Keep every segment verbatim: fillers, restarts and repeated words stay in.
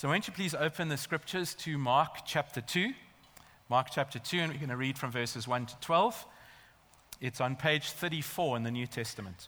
So won't you please open the scriptures to Mark chapter two. Mark chapter two, and we're going to read from verses one to twelve. It's on page thirty-four in the New Testament.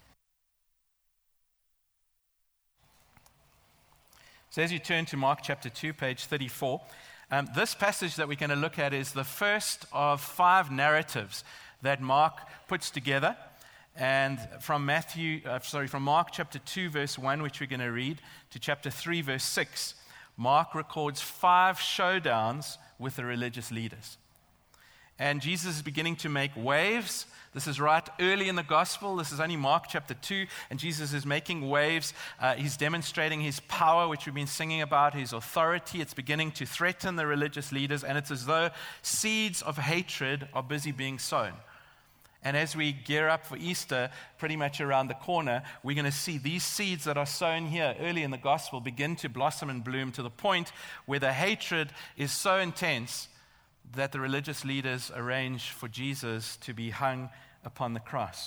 So as you turn to Mark chapter two, page thirty-four, um, this passage that we're going to look at is the first of five narratives that Mark puts together. And from Matthew, uh, sorry, from Mark chapter two, verse one, which we're going to read, to chapter three, verse six, Mark records five showdowns with the religious leaders. And Jesus is beginning to make waves. This is right early in the gospel. This is only Mark chapter two, and Jesus is making waves. Uh, he's demonstrating his power, which we've been singing about, his authority. It's beginning to threaten the religious leaders, and it's as though seeds of hatred are busy being sown. And as we gear up for Easter, pretty much around the corner, we're going to see these seeds that are sown here early in the gospel begin to blossom and bloom to the point where the hatred is so intense that the religious leaders arrange for Jesus to be hung upon the cross.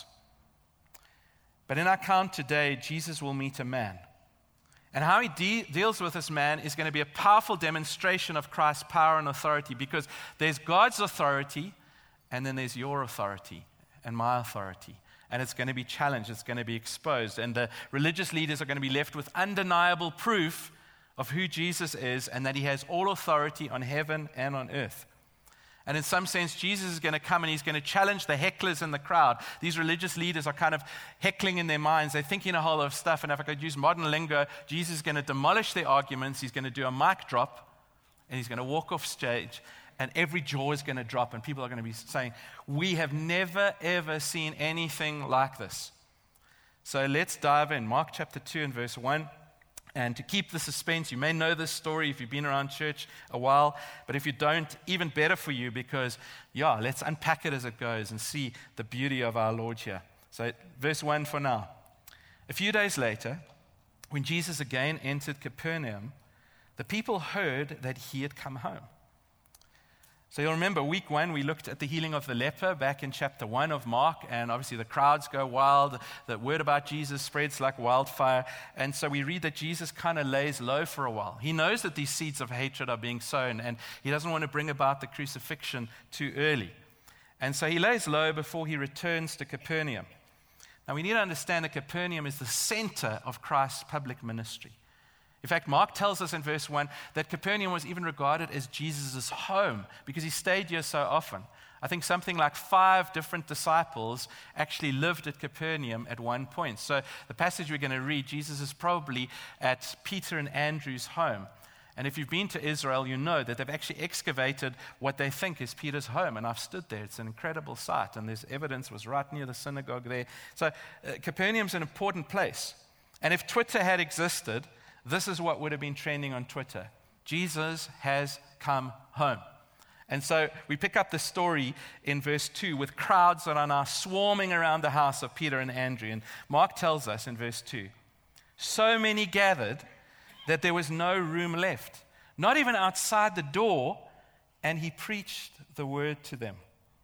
But in our account today, Jesus will meet a man. And how he de- deals with this man is going to be a powerful demonstration of Christ's power and authority, because there's God's authority and then there's your authority and my authority. And it's going to be challenged. It's going to be exposed. And the religious leaders are going to be left with undeniable proof of who Jesus is and that he has all authority on heaven and on earth. And in some sense, Jesus is going to come and he's going to challenge the hecklers in the crowd. These religious leaders are kind of heckling in their minds. They're thinking a whole lot of stuff. And if I could use modern lingo, Jesus is going to demolish their arguments. He's going to do a mic drop and he's going to walk off stage. And every jaw is going to drop, and people are going to be saying, we have never, ever seen anything like this. So let's dive in. Mark chapter two and verse one. And to keep the suspense, you may know this story if you've been around church a while, but if you don't, even better for you, because, yeah, let's unpack it as it goes and see the beauty of our Lord here. So verse one for now. A few days later, when Jesus again entered Capernaum, the people heard that he had come home. So you'll remember week one, we looked at the healing of the leper back in chapter one of Mark, and obviously the crowds go wild. The word about Jesus spreads like wildfire. And so we read that Jesus kind of lays low for a while. He knows that these seeds of hatred are being sown, and he doesn't want to bring about the crucifixion too early. And so he lays low before he returns to Capernaum. Now we need to understand that Capernaum is the center of Christ's public ministry. In fact, Mark tells us in verse one that Capernaum was even regarded as Jesus' home because he stayed here so often. I think something like five different disciples actually lived at Capernaum at one point. So the passage we're going to read, Jesus is probably at Peter and Andrew's home. And if you've been to Israel, you know that they've actually excavated what they think is Peter's home. And I've stood there. It's an incredible sight. And there's evidence, it was right near the synagogue there. So uh, Capernaum's an important place. And if Twitter had existed, this is what would have been trending on Twitter. Jesus has come home. And so we pick up the story in verse two with crowds that are now swarming around the house of Peter and Andrew. And Mark tells us in verse two, so many gathered that there was no room left, not even outside the door, and he preached the word to them.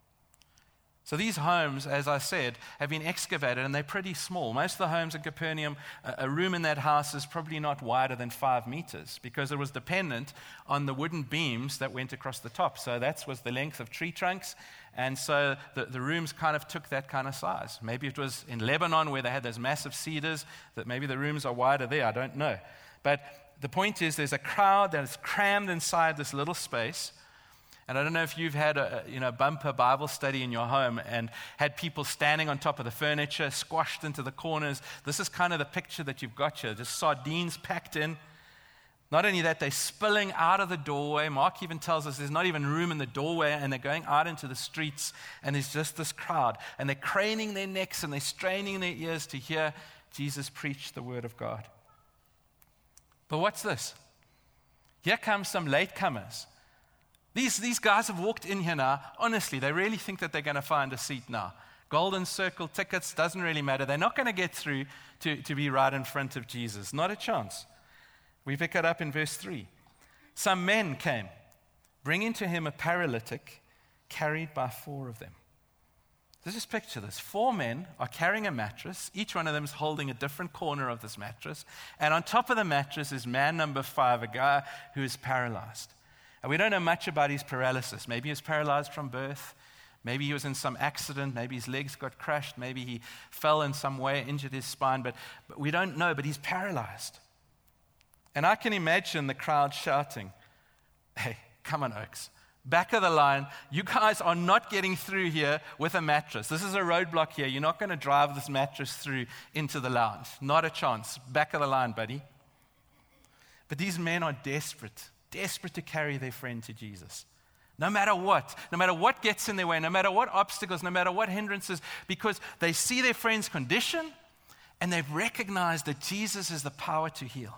So these homes, as I said, have been excavated, and they're pretty small. Most of the homes in Capernaum, a room in that house is probably not wider than five meters because it was dependent on the wooden beams that went across the top. So that was the length of tree trunks, and so the, the rooms kind of took that kind of size. Maybe it was in Lebanon where they had those massive cedars, that maybe the rooms are wider there, I don't know. But the point is there's a crowd that is crammed inside this little space. And I don't know if you've had a you know bumper Bible study in your home and had people standing on top of the furniture, squashed into the corners. This is kind of the picture that you've got here, just sardines packed in. Not only that, they're spilling out of the doorway. Mark even tells us there's not even room in the doorway, and they're going out into the streets, and there's just this crowd. And they're craning their necks and they're straining their ears to hear Jesus preach the word of God. But what's this? Here come some latecomers. These, these guys have walked in here now. Honestly, they really think that they're going to find a seat now. Golden circle tickets, doesn't really matter. They're not going to get through to, to be right in front of Jesus. Not a chance. We pick it up in verse three. Some men came, bringing to him a paralytic carried by four of them. So just picture this. Four men are carrying a mattress. Each one of them is holding a different corner of this mattress. And on top of the mattress is man number five, a guy who is paralyzed. And we don't know much about his paralysis. Maybe he was paralyzed from birth. Maybe he was in some accident. Maybe his legs got crushed. Maybe he fell in some way, injured his spine. But, but we don't know, but he's paralyzed. And I can imagine the crowd shouting, "Hey, come on, Oaks. Back of the line, you guys are not getting through here with a mattress. This is a roadblock here. You're not going to drive this mattress through into the lounge. Not a chance. Back of the line, buddy." But these men are desperate, desperate to carry their friend to Jesus. No matter what, no matter what gets in their way, no matter what obstacles, no matter what hindrances, because they see their friend's condition and they've recognized that Jesus is the power to heal.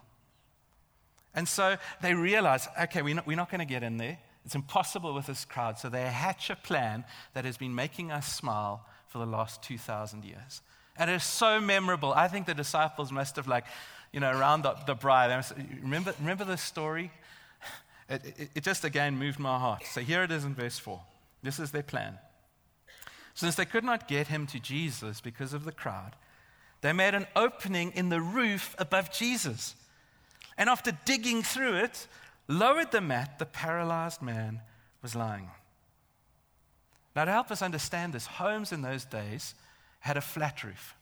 And so they realize, okay, we're not, we're not going to get in there. It's impossible with this crowd. So they hatch a plan that has been making us smile for the last two thousand years. And it is so memorable. I think the disciples must have, like, you know, around the, the bride. Remember, remember this story? It, it, it just, again, moved my heart. So here it is in verse four. This is their plan. Since they could not get him to Jesus because of the crowd, they made an opening in the roof above Jesus. And after digging through it, lowered the mat the paralyzed man was lying on. Now, to help us understand this, homes in those days had a flat roof.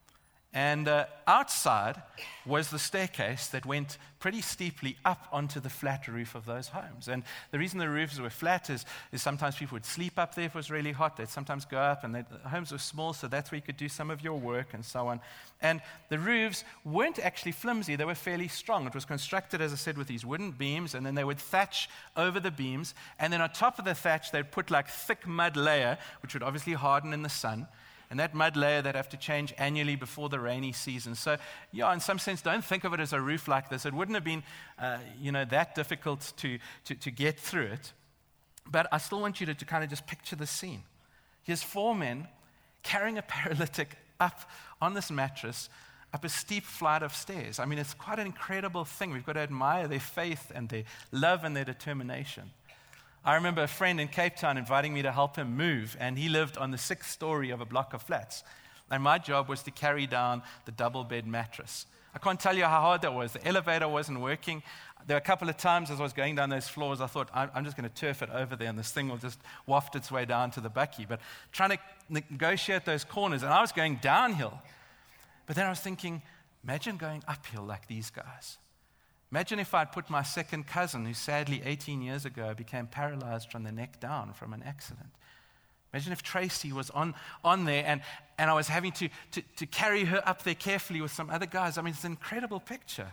And uh, outside was the staircase that went pretty steeply up onto the flat roof of those homes. And the reason the roofs were flat is, is sometimes people would sleep up there if it was really hot. They'd sometimes go up, and the homes were small, so that's where you could do some of your work and so on. And the roofs weren't actually flimsy. They were fairly strong. It was constructed, as I said, with these wooden beams, and then they would thatch over the beams. And then on top of the thatch, they'd put like thick mud layer, which would obviously harden in the sun. And that mud layer they'd have to change annually before the rainy season. So, yeah, in some sense, don't think of it as a roof like this. It wouldn't have been, uh, you know, that difficult to, to, to get through it. But I still want you to, to kind of just picture the scene. Here's four men carrying a paralytic up on this mattress, up a steep flight of stairs. I mean, it's quite an incredible thing. We've got to admire their faith and their love and their determination. I remember a friend in Cape Town inviting me to help him move, and he lived on the sixth story of a block of flats. And my job was to carry down the double bed mattress. I can't tell you how hard that was. The elevator wasn't working. There were a couple of times as I was going down those floors, I thought, I'm just going to turf it over there, and this thing will just waft its way down to the bucky. But trying to negotiate those corners, and I was going downhill. But then I was thinking, imagine going uphill like these guys. Imagine if I'd put my second cousin, who sadly eighteen years ago became paralyzed from the neck down from an accident. Imagine if Tracy was on, on there and, and I was having to, to, to carry her up there carefully with some other guys. I mean, it's an incredible picture.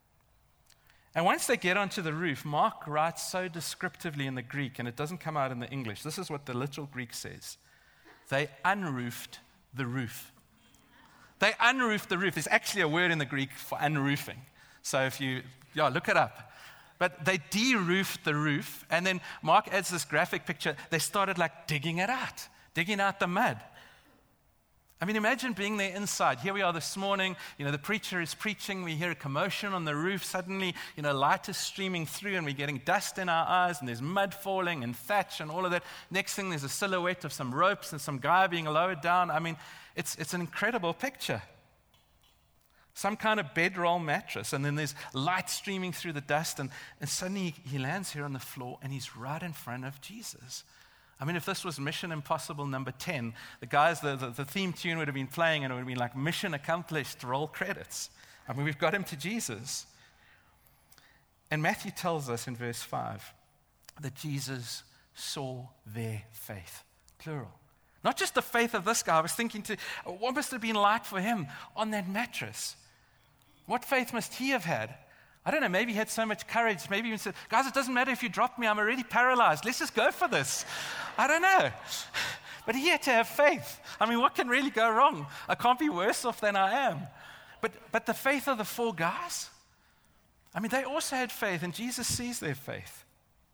And once they get onto the roof, Mark writes so descriptively in the Greek, and it doesn't come out in the English. This is what the literal Greek says. They unroofed the roof. They unroofed the roof. There's actually a word in the Greek for unroofing. So if you, yeah, look it up. But they de-roofed the roof, and then Mark adds this graphic picture. They started like digging it out, digging out the mud. I mean, imagine being there inside. Here we are this morning, you know, the preacher is preaching. We hear a commotion on the roof. Suddenly, you know, light is streaming through, and we're getting dust in our eyes, and there's mud falling and thatch and all of that. Next thing, there's a silhouette of some ropes and some guy being lowered down. I mean, it's it's an incredible picture. Some kind of bedroll mattress, and then there's light streaming through the dust, and, and suddenly he lands here on the floor, and he's right in front of Jesus. I mean, if this was Mission Impossible number ten, the guys, the, the, the theme tune would have been playing, and it would have been like mission accomplished, roll credits. I mean, we've got him to Jesus. And Matthew tells us in verse five that Jesus saw their faith, plural. Not just the faith of this guy. I was thinking, to what must it have been like for him on that mattress? What faith must he have had? I don't know, maybe he had so much courage. Maybe he said, guys, it doesn't matter if you drop me. I'm already paralyzed. Let's just go for this. I don't know. But he had to have faith. I mean, what can really go wrong? I can't be worse off than I am. But, but the faith of the four guys, I mean, they also had faith, and Jesus sees their faith.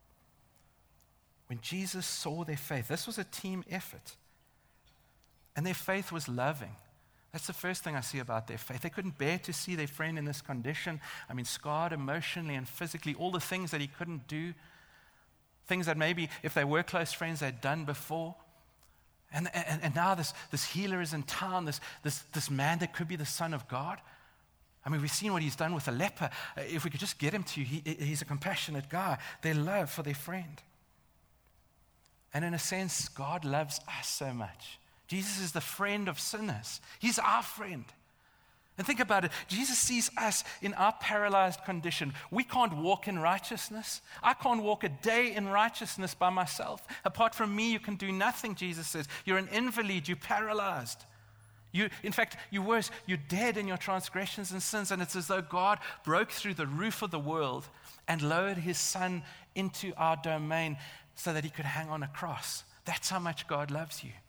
When Jesus saw their faith, this was a team effort. And their faith was loving. That's the first thing I see about their faith. They couldn't bear to see their friend in this condition. I mean, scarred emotionally and physically, all the things that he couldn't do, things that maybe if they were close friends they'd done before. And, and, and now this, this healer is in town, this, this, this man that could be the Son of God. I mean, we've seen what he's done with a leper. If we could just get him to you, he, he's a compassionate guy. Their love for their friend. And in a sense, God loves us so much. Jesus is the friend of sinners. He's our friend. And think about it. Jesus sees us in our paralyzed condition. We can't walk in righteousness. I can't walk a day in righteousness by myself. Apart from me, you can do nothing, Jesus says. You're an invalid. You're paralyzed. You, in fact, you're worse. You're dead in your transgressions and sins. And it's as though God broke through the roof of the world and lowered his Son into our domain so that he could hang on a cross. That's how much God loves you.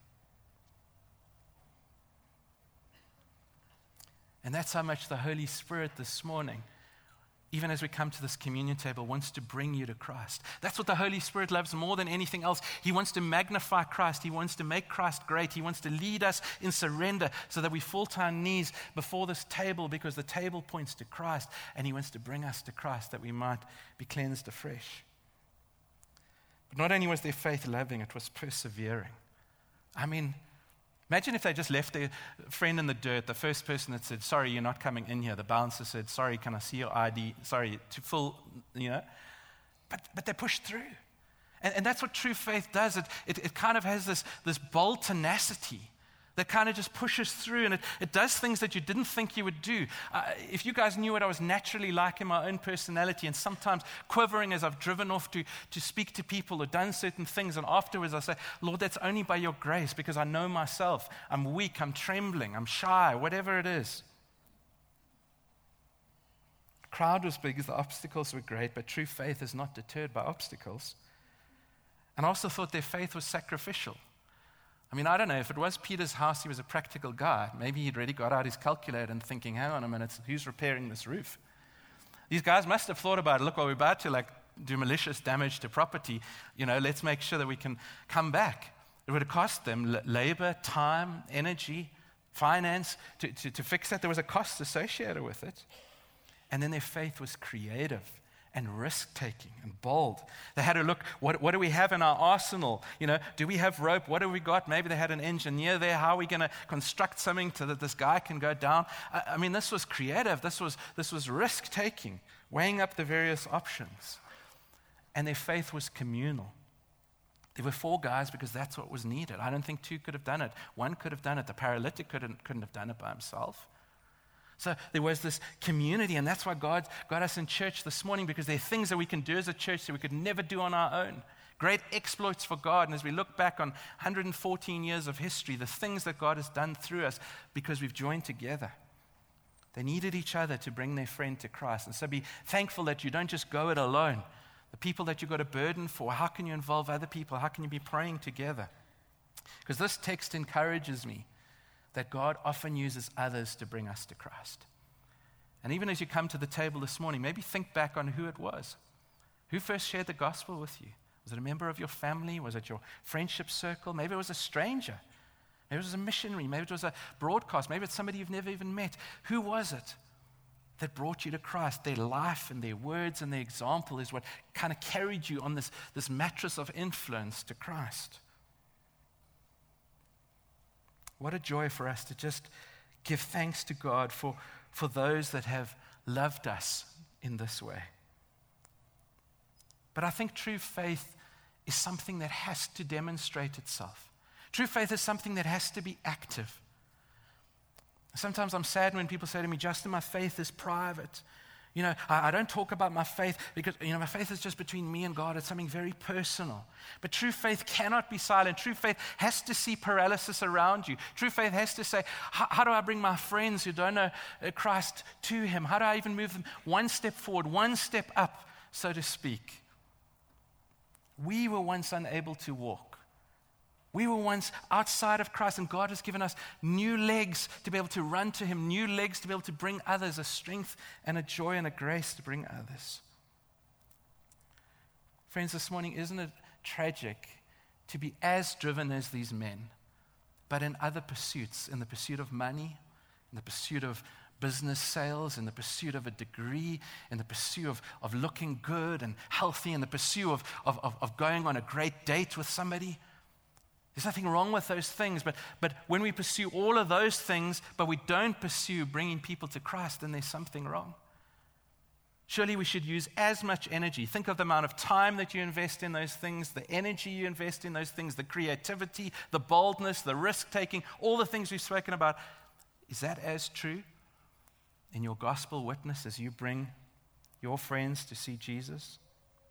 And that's how much the Holy Spirit this morning, even as we come to this communion table, wants to bring you to Christ. That's what the Holy Spirit loves more than anything else. He wants to magnify Christ. He wants to make Christ great. He wants to lead us in surrender so that we fall to our knees before this table because the table points to Christ, and he wants to bring us to Christ that we might be cleansed afresh. But not only was their faith loving, it was persevering. I mean, imagine if they just left their friend in the dirt, the first person that said, sorry, you're not coming in here. The bouncer said, sorry, can I see your I D? Sorry, to full, you know. But but they pushed through. And, and that's what true faith does. It, it, it kind of has this, this bold tenacity that kind of just pushes through, and it, it does things that you didn't think you would do. Uh, if you guys knew what I was naturally like in my own personality, and sometimes quivering as I've driven off to, to speak to people or done certain things, and afterwards I say, Lord, that's only by your grace, because I know myself. I'm weak, I'm trembling, I'm shy, whatever it is. The crowd was big, the obstacles were great, but true faith is not deterred by obstacles. And I also thought their faith was sacrificial. I mean, I don't know, if it was Peter's house, he was a practical guy. Maybe he'd already got out his calculator and thinking, hang on a minute, who's repairing this roof? These guys must have thought about it. Look, well, we're about to like do malicious damage to property. You know, let's make sure that we can come back. It would have cost them l- labor, time, energy, finance to, to, to fix that. There was a cost associated with it. And then their faith was creative and risk-taking and bold. They had to look, what, what do we have in our arsenal? You know, do we have rope? What have we got? Maybe they had an engineer there. How are we going to construct something so that this guy can go down? I, I mean, this was creative. This was, this was risk-taking, weighing up the various options. And their faith was communal. There were four guys because that's what was needed. I don't think two could have done it. One could have done it. The paralytic couldn't, couldn't have done it by himself. So there was this community, and that's why God got us in church this morning, because there are things that we can do as a church that we could never do on our own. Great exploits for God. And as we look back on one hundred fourteen years of history, the things that God has done through us because we've joined together. They needed each other to bring their friend to Christ. And so be thankful that you don't just go it alone. The people that you've got a burden for, how can you involve other people? How can you be praying together? Because this text encourages me that God often uses others to bring us to Christ. And even as you come to the table this morning, maybe think back on who it was. Who first shared the gospel with you? Was it a member of your family? Was it your friendship circle? Maybe it was a stranger. Maybe it was a missionary. Maybe it was a broadcast. Maybe it's somebody you've never even met. Who was it that brought you to Christ? Their life and their words and their example is what kind of carried you on this, this mattress of influence to Christ. What a joy for us to just give thanks to God for, for those that have loved us in this way. But I think true faith is something that has to demonstrate itself. True faith is something that has to be active. Sometimes I'm sad when people say to me, Justin, my faith is private. You know, I, I don't talk about my faith because, you know, my faith is just between me and God. It's something very personal. But true faith cannot be silent. True faith has to see paralysis around you. True faith has to say, how do I bring my friends who don't know Christ to him? How do I even move them one step forward, one step up, so to speak? We were once unable to walk. We were once outside of Christ, and God has given us new legs to be able to run to him, new legs to be able to bring others, a strength and a joy and a grace to bring others. Friends, this morning, isn't it tragic to be as driven as these men, but in other pursuits, in the pursuit of money, in the pursuit of business sales, in the pursuit of a degree, in the pursuit of, of looking good and healthy, in the pursuit of, of, of, of going on a great date with somebody? There's nothing wrong with those things, but, but when we pursue all of those things, but we don't pursue bringing people to Christ, then there's something wrong. Surely we should use as much energy. Think of the amount of time that you invest in those things, the energy you invest in those things, the creativity, the boldness, the risk-taking, all the things we've spoken about. Is that as true in your gospel witness as you bring your friends to see Jesus?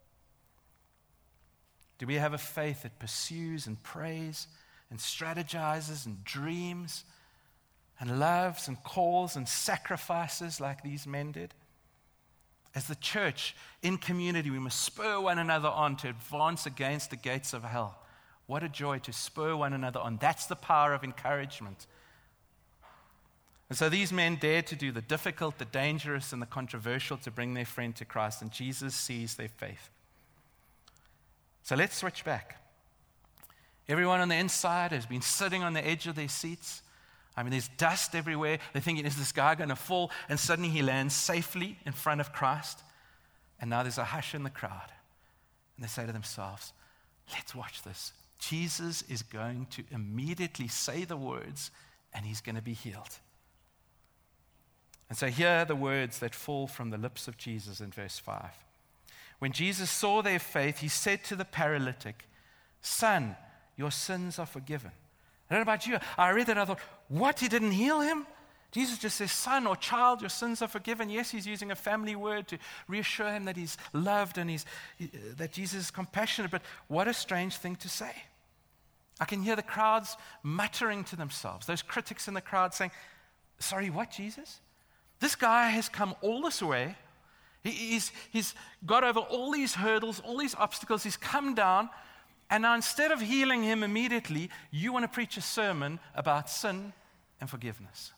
Do we have a faith that pursues and prays and strategizes and dreams and loves and calls and sacrifices like these men did? As the church in community, we must spur one another on to advance against the gates of hell. What a joy to spur one another on. That's the power of encouragement. And so these men dared to do the difficult, the dangerous, and the controversial to bring their friend to Christ, and Jesus sees their faith. So let's switch back. Everyone on the inside has been sitting on the edge of their seats. I mean, there's dust everywhere. They're thinking, is this guy going to fall? And suddenly he lands safely in front of Christ. And now there's a hush in the crowd. And they say to themselves, let's watch this. Jesus is going to immediately say the words, and he's going to be healed. And so here are the words that fall from the lips of Jesus in verse five. When Jesus saw their faith, he said to the paralytic, "Son, your sins are forgiven." I don't know about you. I read that and I thought, what? He didn't heal him? Jesus just says, son or child, your sins are forgiven. Yes, he's using a family word to reassure him that he's loved and he's, he, that Jesus is compassionate. But what a strange thing to say. I can hear the crowds muttering to themselves, those critics in the crowd saying, sorry, what, Jesus? This guy has come all this way. He, he's, he's got over all these hurdles, all these obstacles. He's come down. And now instead of healing him immediately, you want to preach a sermon about sin and forgiveness.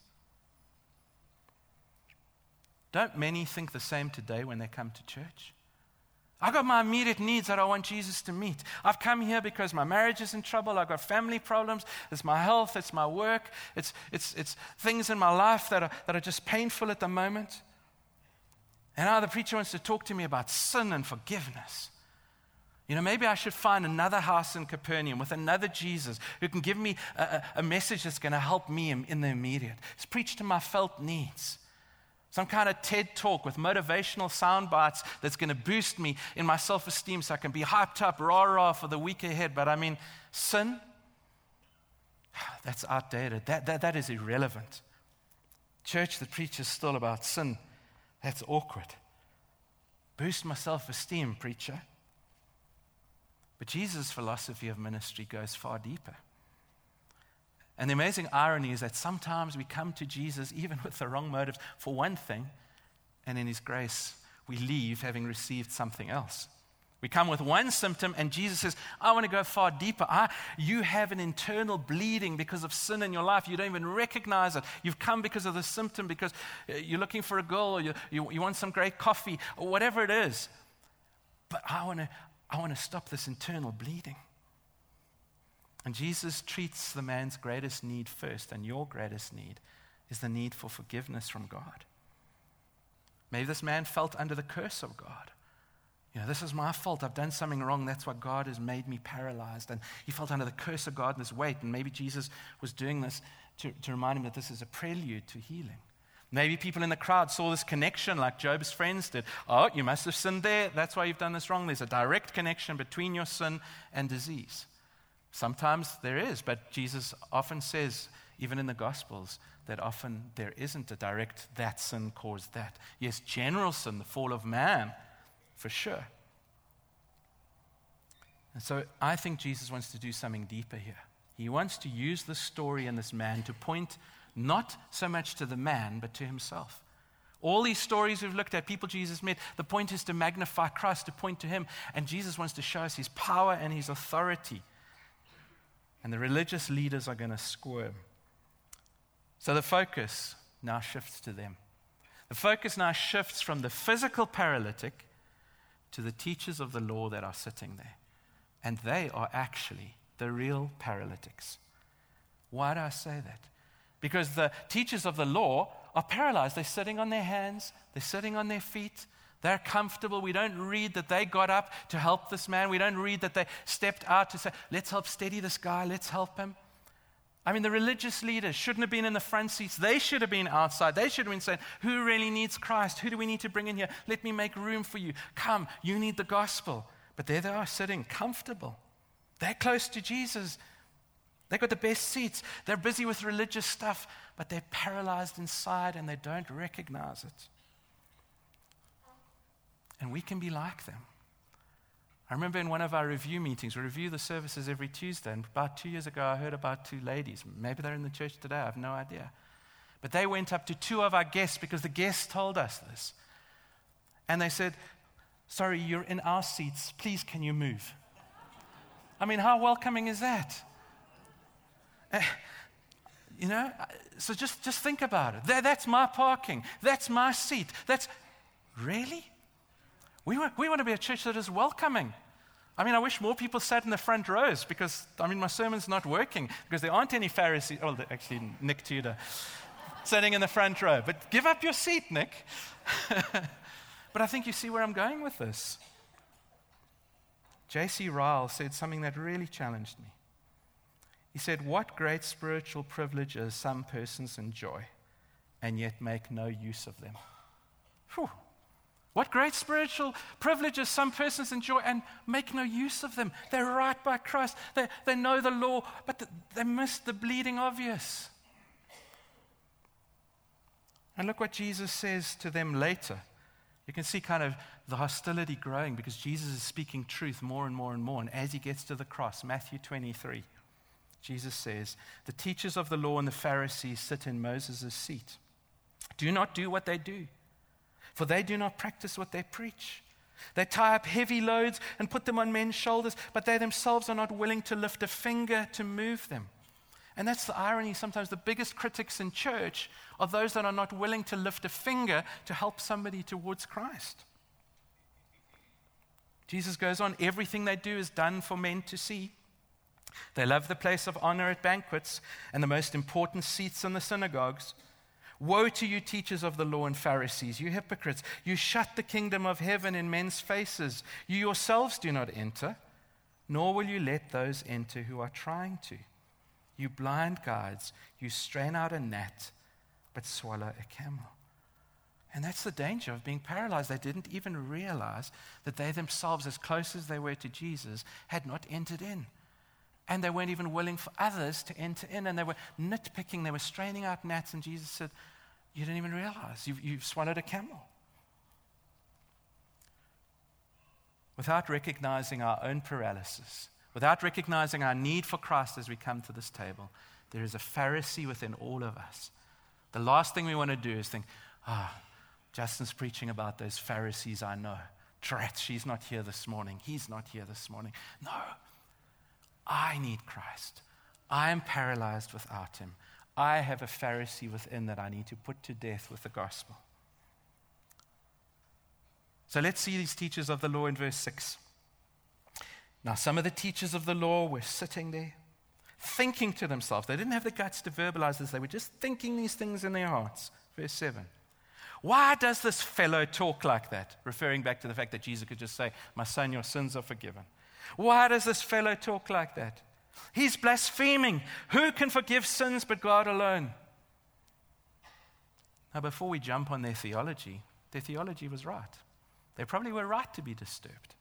Don't many think the same today when they come to church? I've got my immediate needs that I want Jesus to meet. I've come here because my marriage is in trouble. I've got family problems. It's my health. It's my work. It's, it's, it's things in my life that are, that are just painful at the moment. And now the preacher wants to talk to me about sin and forgiveness. You know, maybe I should find another house in Capernaum with another Jesus who can give me a, a, a message that's going to help me in, in the immediate. It's preach to my felt needs. Some kind of TED talk with motivational sound bites that's going to boost me in my self-esteem so I can be hyped up, rah-rah, for the week ahead. But I mean, sin, that's outdated. That, that, that is irrelevant. Church that preaches still about sin, that's awkward. Boost my self-esteem, preacher. But Jesus' philosophy of ministry goes far deeper. And the amazing irony is that sometimes we come to Jesus even with the wrong motives for one thing, and in his grace we leave having received something else. We come with one symptom, and Jesus says, I want to go far deeper. I, you have an internal bleeding because of sin in your life. You don't even recognize it. You've come because of the symptom, because you're looking for a girl, or you, you, you want some great coffee, or whatever it is. But I want to I want to stop this internal bleeding. And Jesus treats the man's greatest need first, and your greatest need is the need for forgiveness from God. Maybe this man felt under the curse of God. You know, this is my fault. I've done something wrong. That's why God has made me paralyzed. And he felt under the curse of God and his weight. And maybe Jesus was doing this to, to remind him that this is a prelude to healing. Maybe people in the crowd saw this connection like Job's friends did. Oh, you must have sinned there. That's why you've done this wrong. There's a direct connection between your sin and disease. Sometimes there is, but Jesus often says, even in the Gospels, that often there isn't a direct that sin caused that. Yes, general sin, the fall of man, for sure. And so I think Jesus wants to do something deeper here. He wants to use this story and this man to point not so much to the man, but to himself. All these stories we've looked at, people Jesus met, the point is to magnify Christ, to point to him. And Jesus wants to show us his power and his authority. And the religious leaders are going to squirm. So the focus now shifts to them. The focus now shifts from the physical paralytic to the teachers of the law that are sitting there. And they are actually the real paralytics. Why do I say that? Because the teachers of the law are paralyzed. They're sitting on their hands. They're sitting on their feet. They're comfortable. We don't read that they got up to help this man. We don't read that they stepped out to say, let's help steady this guy. Let's help him. I mean, the religious leaders shouldn't have been in the front seats. They should have been outside. They should have been saying, who really needs Christ? Who do we need to bring in here? Let me make room for you. Come, you need the gospel. But there they are sitting comfortable. They're close to Jesus. They've got the best seats. They're busy with religious stuff, but they're paralyzed inside and they don't recognize it. And we can be like them. I remember in one of our review meetings, we review the services every Tuesday, and about two years ago I heard about two ladies. Maybe they're in the church today, I have no idea. But they went up to two of our guests because the guests told us this. And they said, sorry, you're in our seats, please can you move? I mean, how welcoming is that? Uh, you know, so just, just think about it. That, that's my parking. That's my seat. That's, really? We want, we want to be a church that is welcoming. I mean, I wish more people sat in the front rows because, I mean, my sermon's not working because there aren't any Pharisees. Oh, actually, Nick Tudor sitting in the front row. But give up your seat, Nick. But I think you see where I'm going with this. J C Ryle said something that really challenged me. He said, what great spiritual privileges some persons enjoy and yet make no use of them. Whew. What great spiritual privileges some persons enjoy and make no use of them. They're right by Christ. They, they know the law, but the, they miss the bleeding obvious. And look what Jesus says to them later. You can see kind of the hostility growing because Jesus is speaking truth more and more and more. And as he gets to the cross, Matthew twenty-three, Jesus says, the teachers of the law and the Pharisees sit in Moses' seat. Do not do what they do, for they do not practice what they preach. They tie up heavy loads and put them on men's shoulders, but they themselves are not willing to lift a finger to move them. And that's the irony. Sometimes the biggest critics in church are those that are not willing to lift a finger to help somebody towards Christ. Jesus goes on, everything they do is done for men to see. They love the place of honor at banquets and the most important seats in the synagogues. Woe to you, teachers of the law and Pharisees, you hypocrites! You shut the kingdom of heaven in men's faces. You yourselves do not enter, nor will you let those enter who are trying to. You blind guides, you strain out a gnat, but swallow a camel. And that's the danger of being paralyzed. They didn't even realize that they themselves, as close as they were to Jesus, had not entered in. And they weren't even willing for others to enter in. And they were nitpicking. They were straining out gnats. And Jesus said, you didn't even realize. You've, you've swallowed a camel. Without recognizing our own paralysis, without recognizing our need for Christ as we come to this table, there is a Pharisee within all of us. The last thing we want to do is think, ah, oh, Justin's preaching about those Pharisees I know. Drat, she's not here this morning. He's not here this morning. No. I need Christ. I am paralyzed without him. I have a Pharisee within that I need to put to death with the gospel. So let's see these teachers of the law in verse six. Now some of the teachers of the law were sitting there, thinking to themselves. They didn't have the guts to verbalize this. They were just thinking these things in their hearts. Verse seven. Why does this fellow talk like that? Referring back to the fact that Jesus could just say, my son, your sins are forgiven. Why does this fellow talk like that? He's blaspheming. Who can forgive sins but God alone? Now, before we jump on their theology, their theology was right. They probably were right to be disturbed.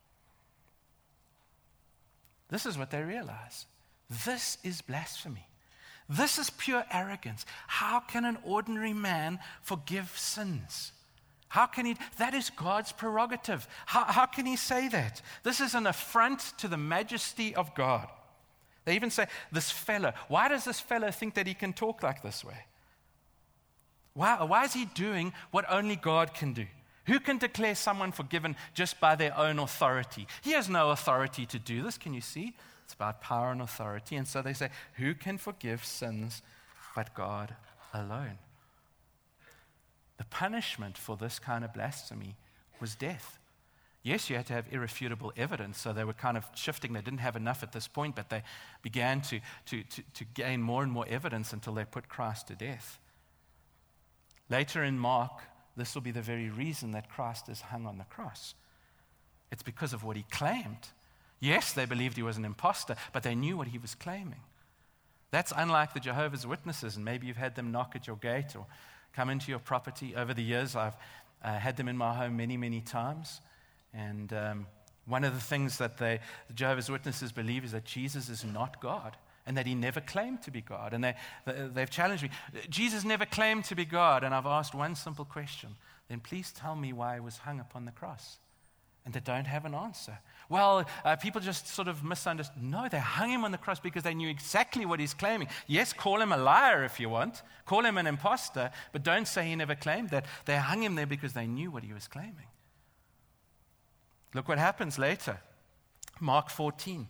This is what they realize. This is blasphemy. This is pure arrogance. How can an ordinary man forgive sins? How can he? That is God's prerogative. How, how can he say that? This is an affront to the majesty of God. They even say, this fellow. Why does this fellow think that he can talk like this way? Why, why is he doing what only God can do? Who can declare someone forgiven just by their own authority? He has no authority to do this. Can you see? It's about power and authority. And so they say, who can forgive sins but God alone? The punishment for this kind of blasphemy was death. Yes, you had to have irrefutable evidence, so they were kind of shifting. They didn't have enough at this point, but they began to, to, to, to gain more and more evidence until they put Christ to death. Later in Mark, this will be the very reason that Christ is hung on the cross. It's because of what he claimed. Yes, they believed he was an imposter, but they knew what he was claiming. That's unlike the Jehovah's Witnesses, and maybe you've had them knock at your gate or come into your property. Over the years, I've uh, had them in my home many, many times. And um, one of the things that they, the Jehovah's Witnesses believe is that Jesus is not God and that he never claimed to be God. And they, they've challenged me. Jesus never claimed to be God. And I've asked one simple question. Then please tell me why he was hung upon the cross. And they don't have an answer. Well, uh, people just sort of misunderstood. No, they hung him on the cross because they knew exactly what he's claiming. Yes, call him a liar if you want. Call him an imposter, but don't say he never claimed that. They hung him there because they knew what he was claiming. Look what happens later. Mark fourteen.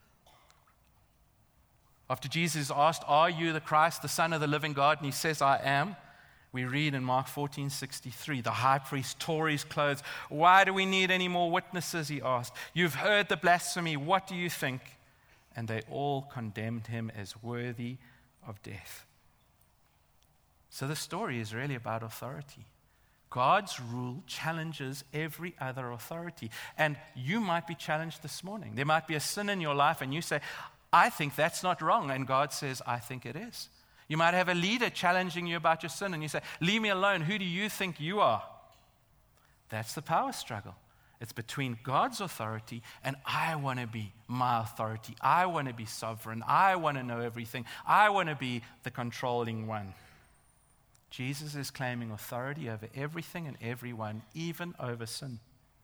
After Jesus is asked, "Are you the Christ, the Son of the living God?" And he says, "I am." We read in Mark fourteen sixty-three, the high priest tore his clothes. "Why do we need any more witnesses?" he asked. "You've heard the blasphemy. What do you think?" And they all condemned him as worthy of death. So the story is really about authority. God's rule challenges every other authority. And you might be challenged this morning. There might be a sin in your life and you say, "I think that's not wrong." And God says, "I think it is." You might have a leader challenging you about your sin, and you say, "Leave me alone. Who do you think you are?" That's the power struggle. It's between God's authority and I want to be my authority. I want to be sovereign. I want to know everything. I want to be the controlling one. Jesus is claiming authority over everything and everyone, even over sin.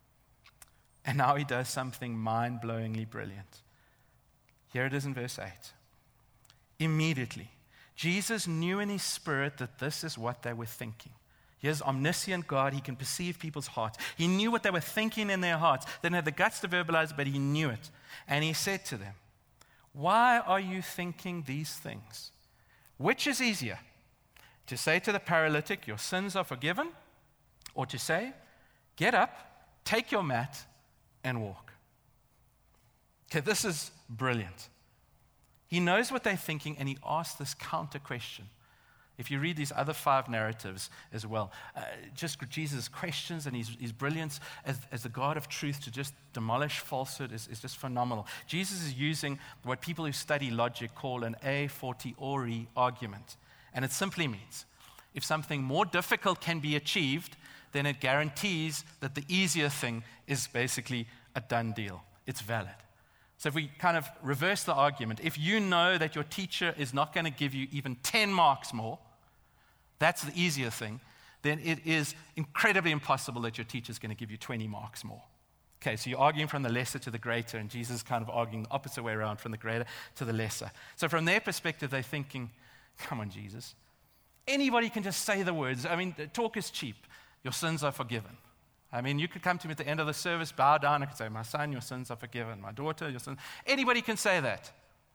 And now he does something mind-blowingly brilliant. Here it is in verse eight. Immediately, Jesus knew in his spirit that this is what they were thinking. Here's omniscient God. He can perceive people's hearts. He knew what they were thinking in their hearts. They didn't have the guts to verbalize it, but he knew it. And he said to them, "Why are you thinking these things? Which is easier, to say to the paralytic, 'Your sins are forgiven,' or to say, 'Get up, take your mat, and walk'?" Okay, this is brilliant. He knows what they're thinking, and he asks this counter question. If you read these other five narratives as well, uh, just Jesus' questions and his, his brilliance as, as the God of truth to just demolish falsehood is, is just phenomenal. Jesus is using what people who study logic call an a fortiori argument. And it simply means if something more difficult can be achieved, then it guarantees that the easier thing is basically a done deal. It's valid. So if we kind of reverse the argument, if you know that your teacher is not going to give you even ten marks more, that's the easier thing, then it is incredibly impossible that your teacher is going to give you twenty marks more. Okay, so you're arguing from the lesser to the greater, and Jesus is kind of arguing the opposite way around, from the greater to the lesser. So from their perspective, they're thinking, "Come on, Jesus. Anybody can just say the words. I mean, talk is cheap. Your sins are forgiven." I mean, you could come to me at the end of the service, bow down, and could say, "My son, your sins are forgiven. My daughter, your sins." Anybody can say that.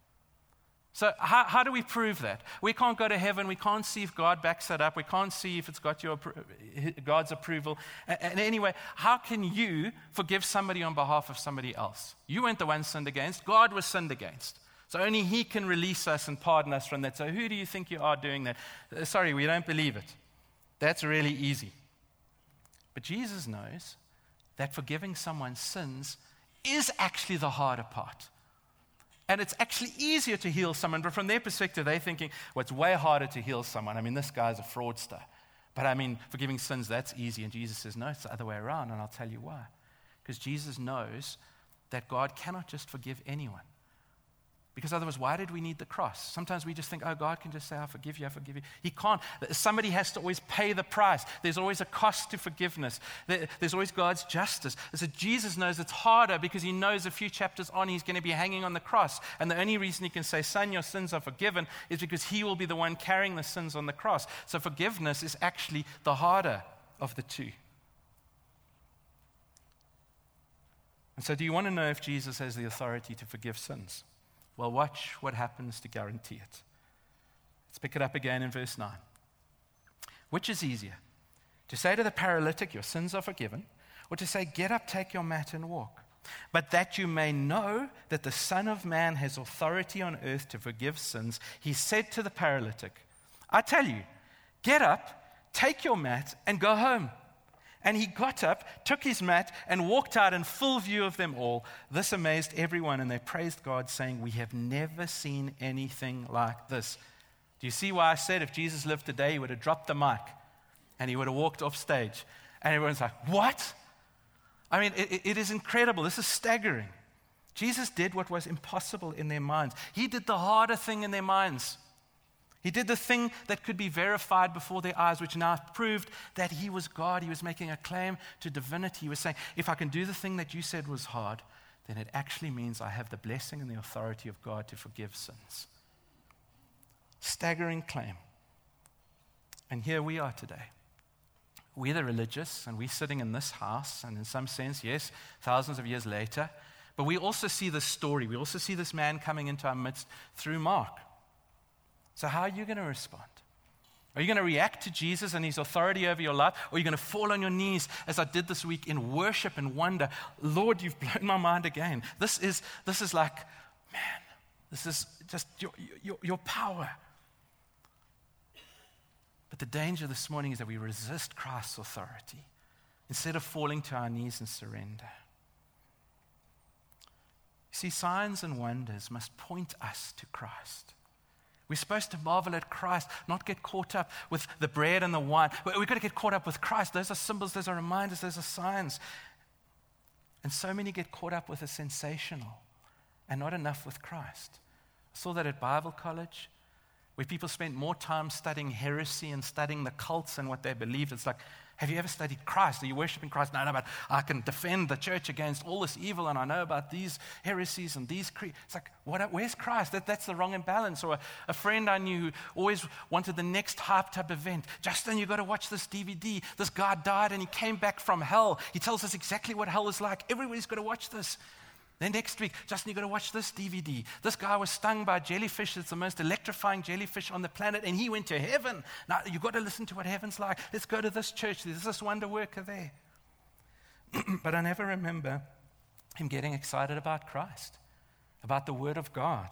So how, how do we prove that? We can't go to heaven. We can't see if God backs it up. We can't see if it's got your God's approval. And, and anyway, how can you forgive somebody on behalf of somebody else? You weren't the one sinned against. God was sinned against. So only he can release us and pardon us from that. So who do you think you are doing that? Uh, sorry, we don't believe it. That's really easy. But Jesus knows that forgiving someone's sins is actually the harder part. And it's actually easier to heal someone, but from their perspective, they're thinking, well, it's way harder to heal someone. I mean, this guy's a fraudster. But I mean, forgiving sins, that's easy. And Jesus says, no, it's the other way around, and I'll tell you why. Because Jesus knows that God cannot just forgive anyone. Because otherwise, why did we need the cross? Sometimes we just think, oh, God can just say, I forgive you, I forgive you. He can't. Somebody has to always pay the price. There's always a cost to forgiveness. There's always God's justice. So Jesus knows it's harder because he knows a few chapters on he's going to be hanging on the cross. And the only reason he can say, son, your sins are forgiven, is because he will be the one carrying the sins on the cross. So forgiveness is actually the harder of the two. And so do you want to know if Jesus has the authority to forgive sins? Well, watch what happens to guarantee it. Let's pick it up again in verse nine. Which is easier, to say to the paralytic, your sins are forgiven, or to say, get up, take your mat and walk? But that you may know that the Son of Man has authority on earth to forgive sins, he said to the paralytic, I tell you, get up, take your mat and go home." And he got up, took his mat, and walked out in full view of them all. This amazed everyone, and they praised God, saying, "We have never seen anything like this." Do you see why I said if Jesus lived today, he would have dropped the mic and he would have walked off stage? And everyone's like, "What?" I mean, it, it is incredible. This is staggering. Jesus did what was impossible in their minds. He did the harder thing in their minds. He did the thing that could be verified before their eyes, which now proved that he was God. He was making a claim to divinity. He was saying, if I can do the thing that you said was hard, then it actually means I have the blessing and the authority of God to forgive sins. Staggering claim. And here we are today. We're the religious, and we're sitting in this house, and in some sense, yes, thousands of years later, but we also see this story. We also see this man coming into our midst through Mark. So how are you going to respond? Are you going to react to Jesus and his authority over your life? Or are you going to fall on your knees, as I did this week, in worship and wonder, "Lord, you've blown my mind again. This is, this is like, man, this is just your, your, your power." But the danger this morning is that we resist Christ's authority instead of falling to our knees and surrender. You see, signs and wonders must point us to Christ. We're supposed to marvel at Christ, not get caught up with the bread and the wine. We've got to get caught up with Christ. Those are symbols, those are reminders, those are signs. And so many get caught up with the sensational and not enough with Christ. I saw that at Bible college, where people spent more time studying heresy and studying the cults and what they believed. It's like, have you ever studied Christ? Are you worshiping Christ? No, no, but I can defend the church against all this evil, and I know about these heresies and these creeds. It's like, what, where's Christ? That, that's the wrong imbalance. Or a, a friend I knew who always wanted the next hyped up event. "Justin, you've got to watch this D V D. This guy died and he came back from hell. He tells us exactly what hell is like. Everybody's got to watch this." Then next week, "Justin, you've got to watch this D V D. This guy was stung by a jellyfish. It's the most electrifying jellyfish on the planet, and he went to heaven. Now, you've got to listen to what heaven's like. Let's go to this church. There's this wonder worker there." But I never remember him getting excited about Christ, about the Word of God.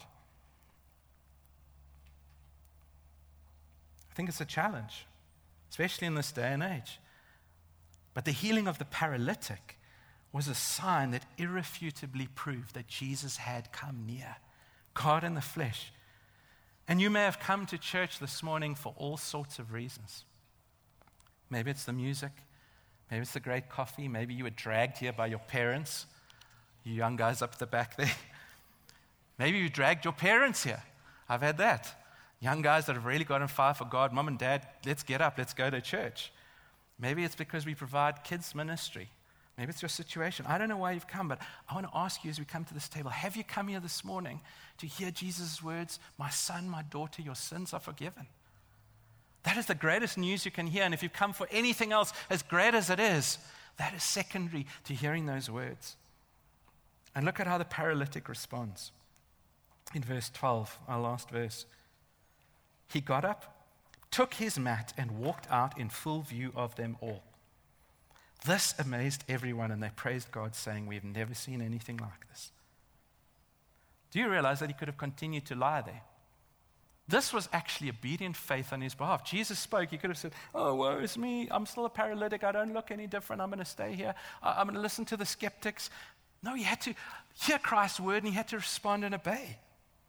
I think it's a challenge, especially in this day and age. But the healing of the paralytic was a sign that irrefutably proved that Jesus had come near, God in the flesh. And you may have come to church this morning for all sorts of reasons. Maybe it's the music, maybe it's the great coffee, maybe you were dragged here by your parents, you young guys up the back there. Maybe you dragged your parents here. I've had that. Young guys that have really got on fire for God. "Mom and Dad, let's get up, let's go to church." Maybe it's because we provide kids ministry. Maybe it's your situation. I don't know why you've come, but I want to ask you as we come to this table, have you come here this morning to hear Jesus' words, "My son, my daughter, your sins are forgiven"? That is the greatest news you can hear. And if you've come for anything else, as great as it is, that is secondary to hearing those words. And look at how the paralytic responds. In verse twelve, our last verse. He got up, took his mat, and walked out in full view of them all. This amazed everyone, and they praised God, saying, "We've never seen anything like this." Do you realize that he could have continued to lie there? This was actually obedient faith on his behalf. Jesus spoke. He could have said, "Oh, woe is me. I'm still a paralytic. I don't look any different. I'm going to stay here. I'm going to listen to the skeptics." No, he had to hear Christ's word, and he had to respond and obey.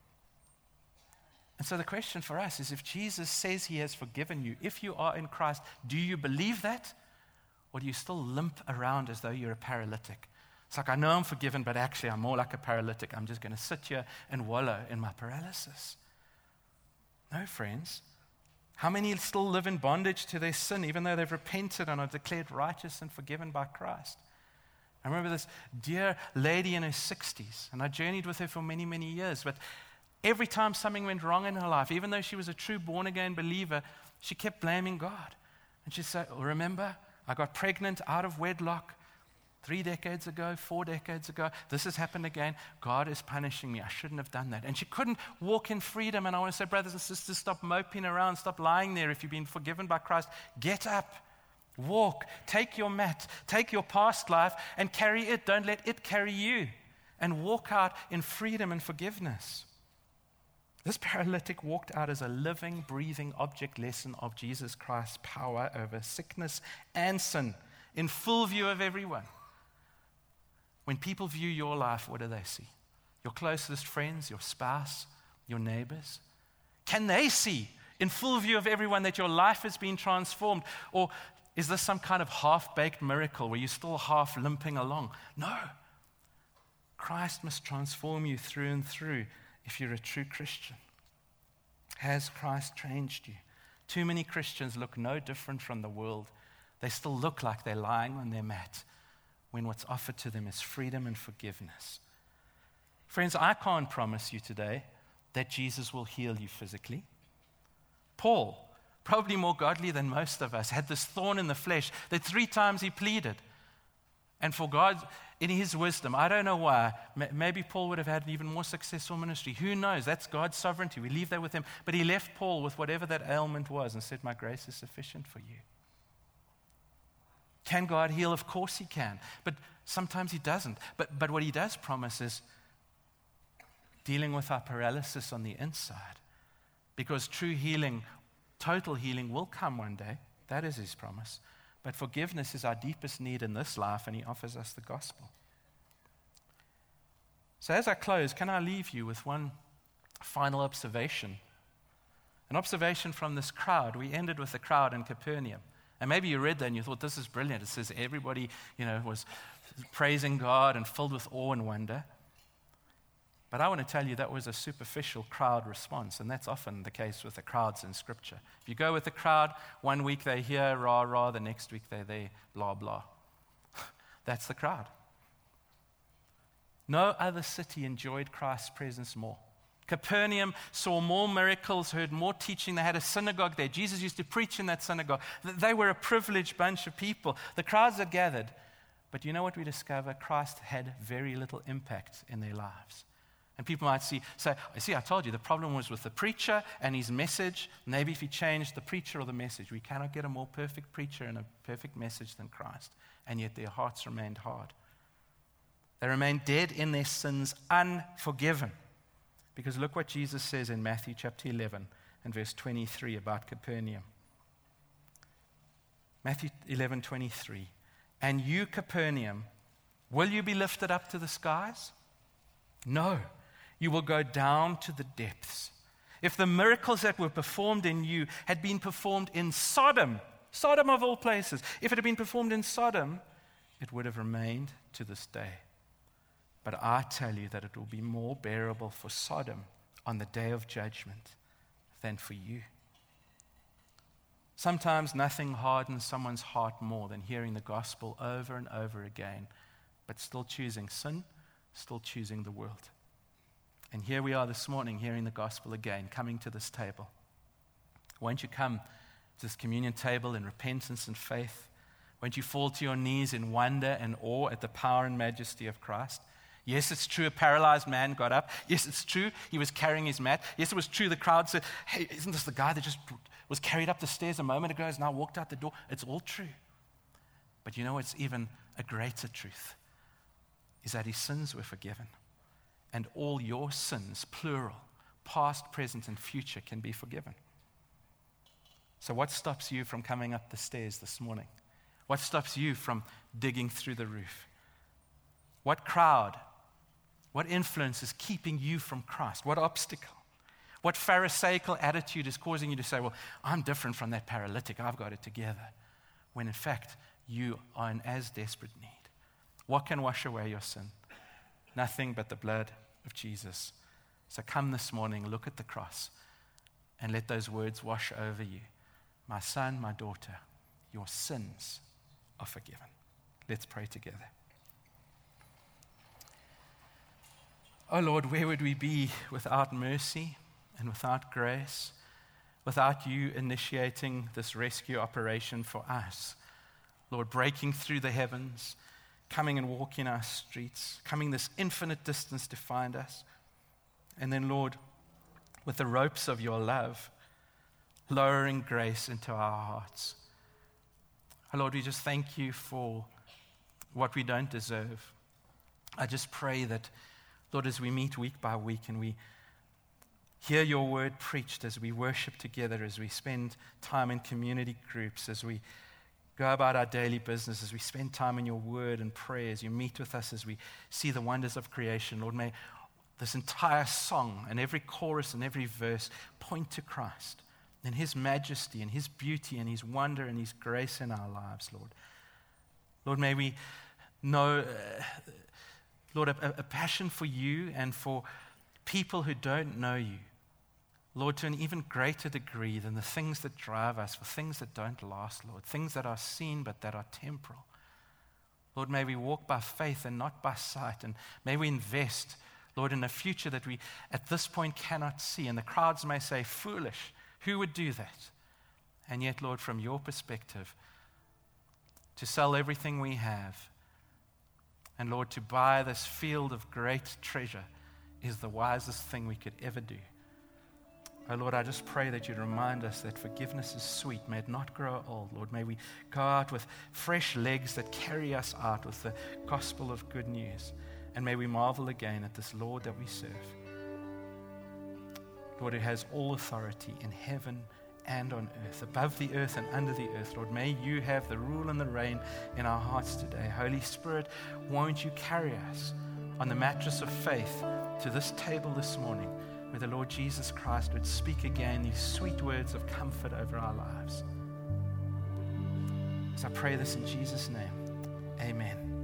And so the question for us is, if Jesus says he has forgiven you, if you are in Christ, do you believe that? Or do you still limp around as though you're a paralytic? It's like, I know I'm forgiven, but actually I'm more like a paralytic. I'm just going to sit here and wallow in my paralysis. No, friends. How many still live in bondage to their sin, even though they've repented and are declared righteous and forgiven by Christ? I remember this dear lady in her sixties, and I journeyed with her for many, many years, but every time something went wrong in her life, even though she was a true born-again believer, she kept blaming God. And she'd say, "Oh, remember, I got pregnant out of wedlock three decades ago, four decades ago. This has happened again. God is punishing me. I shouldn't have done that." And she couldn't walk in freedom. And I want to say, brothers and sisters, stop moping around. Stop lying there. If you've been forgiven by Christ, get up, walk, take your mat, take your past life and carry it. Don't let it carry you. And walk out in freedom and forgiveness. This paralytic walked out as a living, breathing object lesson of Jesus Christ's power over sickness and sin in full view of everyone. When people view your life, what do they see? Your closest friends, your spouse, your neighbors? Can they see in full view of everyone that your life has been transformed? Or is this some kind of half-baked miracle where you're still half limping along? No. Christ must transform you through and through if you're a true Christian. Has Christ changed you? Too many Christians look no different from the world. They still look like they're lying on their mat when what's offered to them is freedom and forgiveness. Friends, I can't promise you today that Jesus will heal you physically. Paul, probably more godly than most of us, had this thorn in the flesh that three times he pleaded. And for God, in his wisdom, I don't know why, maybe Paul would have had an even more successful ministry. Who knows? That's God's sovereignty. We leave that with him. But he left Paul with whatever that ailment was and said, my grace is sufficient for you. Can God heal? Of course he can. But sometimes he doesn't. But, but what he does promise is dealing with our paralysis on the inside. Because true healing, total healing will come one day. That is his promise. But forgiveness is our deepest need in this life, and he offers us the gospel. So as I close, can I leave you with one final observation? An observation from this crowd. We ended with the crowd in Capernaum. And maybe you read that and you thought, this is brilliant. It says everybody, you know, was praising God and filled with awe and wonder. But I want to tell you that was a superficial crowd response, and that's often the case with the crowds in Scripture. If you go with the crowd, one week they're here, rah, rah, the next week they're there, blah, blah. That's the crowd. No other city enjoyed Christ's presence more. Capernaum saw more miracles, heard more teaching. They had a synagogue there. Jesus used to preach in that synagogue. They were a privileged bunch of people. The crowds had gathered. But you know what we discover? Christ had very little impact in their lives. And people might see, say, see, I told you, the problem was with the preacher and his message. Maybe if he changed the preacher or the message, we cannot get a more perfect preacher and a perfect message than Christ. And yet their hearts remained hard. They remained dead in their sins, unforgiven. Because look what Jesus says in Matthew chapter eleven and verse twenty-three about Capernaum. Matthew eleven twenty-three. And you, Capernaum, will you be lifted up to the skies? No. You will go down to the depths. If the miracles that were performed in you had been performed in Sodom, Sodom of all places, if it had been performed in Sodom, it would have remained to this day. But I tell you that it will be more bearable for Sodom on the day of judgment than for you. Sometimes nothing hardens someone's heart more than hearing the gospel over and over again, but still choosing sin, still choosing the world. And here we are this morning hearing the gospel again, coming to this table. Won't you come to this communion table in repentance and faith? Won't you fall to your knees in wonder and awe at the power and majesty of Christ? Yes, it's true, a paralyzed man got up. Yes, it's true, he was carrying his mat. Yes, it was true, the crowd said, hey, isn't this the guy that just was carried up the stairs a moment ago, has now walked out the door? It's all true. But you know what's even a greater truth? Is that his sins were forgiven. And all your sins, plural, past, present, and future, can be forgiven. So what stops you from coming up the stairs this morning? What stops you from digging through the roof? What crowd, what influence is keeping you from Christ? What obstacle? What pharisaical attitude is causing you to say, well, I'm different from that paralytic, I've got it together, when in fact you are in as desperate need? What can wash away your sin? Nothing but the blood of Jesus. So come this morning, look at the cross, and let those words wash over you. My son, my daughter, your sins are forgiven. Let's pray together. Oh Lord, where would we be without mercy and without grace, without you initiating this rescue operation for us? Lord, breaking through the heavens, coming and walking our streets, coming this infinite distance to find us. And then, Lord, with the ropes of your love, lowering grace into our hearts. Oh, Lord, we just thank you for what we don't deserve. I just pray that, Lord, as we meet week by week and we hear your word preached as we worship together, as we spend time in community groups, as we go about our daily business, as we spend time in your word and prayer, as you meet with us, as we see the wonders of creation. Lord, may this entire song and every chorus and every verse point to Christ and his majesty and his beauty and his wonder and his grace in our lives, Lord. Lord, may we know, uh, Lord, a, a passion for you and for people who don't know you. Lord, to an even greater degree than the things that drive us, for things that don't last, Lord, things that are seen but that are temporal. Lord, may we walk by faith and not by sight, and may we invest, Lord, in a future that we at this point cannot see. And the crowds may say, foolish, who would do that? And yet, Lord, from your perspective, to sell everything we have, and Lord, to buy this field of great treasure is the wisest thing we could ever do. Oh Lord, I just pray that you'd remind us that forgiveness is sweet. May it not grow old, Lord. May we go out with fresh legs that carry us out with the gospel of good news. And may we marvel again at this Lord that we serve. Lord, who has all authority in heaven and on earth, above the earth and under the earth. Lord, may you have the rule and the reign in our hearts today. Holy Spirit, won't you carry us on the mattress of faith to this table this morning, where the Lord Jesus Christ would speak again these sweet words of comfort over our lives. So I pray this in Jesus' name. Amen.